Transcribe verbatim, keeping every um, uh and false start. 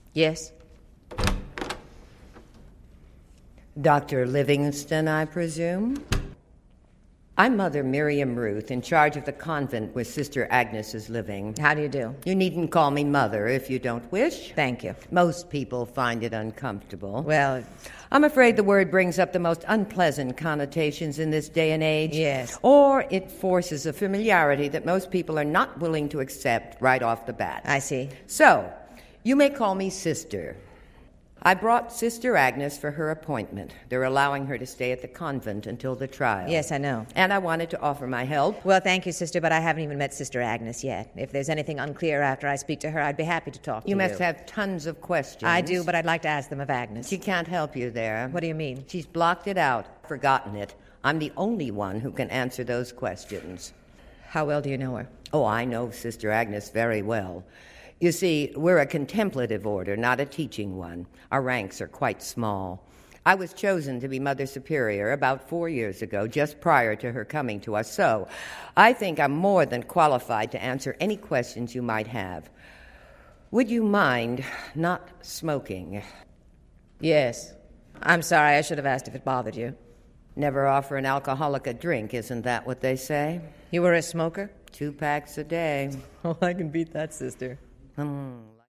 Yes? Doctor Livingston, I presume? I'm Mother Miriam Ruth, in charge of the convent where Sister Agnes is living. How do you do? You needn't call me Mother if you don't wish. Thank you. Most people find it uncomfortable. Well, I'm afraid the word brings up the most unpleasant connotations in this day and age. Yes. Or it forces a familiarity that most people are not willing to accept right off the bat. I see. So, you may call me Sister. I brought Sister Agnes for her appointment. They're allowing her to stay at the convent until the trial. Yes, I know. And I wanted to offer my help. Well, thank you, Sister, but I haven't even met Sister Agnes yet. If there's anything unclear after I speak to her, I'd be happy to talk to You you. must have tons of questions. I do, but I'd like to ask them of Agnes. She can't help you there. What do you mean? She's blocked it out, forgotten it. I'm the only one who can answer those questions. How well do you know her? Oh, I know Sister Agnes very well. You see, we're a contemplative order, not a teaching one. Our ranks are quite small. I was chosen to be Mother Superior about four years ago, just prior to her coming to us, so I think I'm more than qualified to answer any questions you might have. Would you mind not smoking? Yes. I'm sorry, I should have asked if it bothered you. Never offer an alcoholic a drink, isn't that what they say? You were a smoker? Two packs a day. Oh, I can beat that, Sister. Hmm.